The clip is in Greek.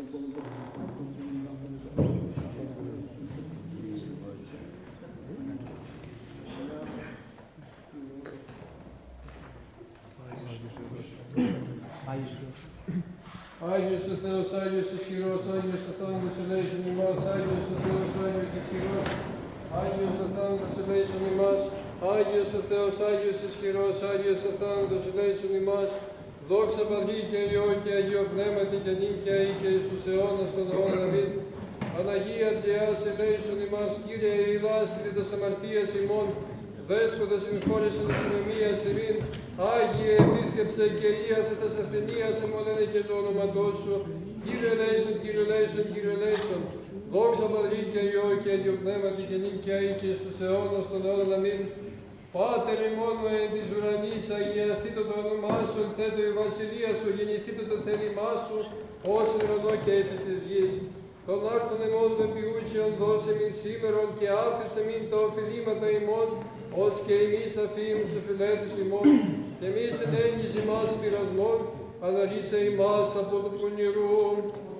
Άγιος ο Θεός, Άγιος ισχυρός, Άγιος ο θάνατος ελέησον ημάς, Άγιος ο Θεός, Άγιος ισχυρός, Άγιος ο θάνατος ελέησον ημάς, Άγιος ο Θεός, Άγιος ισχυρός, Άγιος ο θάνατος ελέησον ημάς, δόξα Πατρί και Υιό και Αγίο Πνεύματι και νυν και αεί και εις τους αιώνας των αιώνων αμήν. Παναγία Τριάς ελέησον ημάς, Κύριε ηλάσθητε τας αμαρτίας ημών, Δέσποτα συγχώρεσον της συνομίας ημίν, Άγιε επίσκεψε και ίασε τας ασθενείας εμολένε και το όνοματό σου. Κύριε ελέησον, Κύριε ελέησον, Κύριε ελέησον. Δόξα Πατρί και Υιό και Αγίο Πνεύματι και νυν και αεί και στους αιώνας των αιώνων αμήν. Πάτερ ημών εν της ουρανής, αγιαστήτω το όνομά σου, ενθέτω η βασιλεία σου, γεννηθήτω το θέλημά σου, ως εν ουρανό και επί της γης. Τον άρτον ημών των ποιούσεων δώσε μην σήμερον και άφησε μην τα οφειλήματα ημών, ως και εμείς αφήμους οφειλέτους ημών, και εμείς εν έγγυς ημάς πειρασμών, αναρρίσε ημάς από το πονηρού.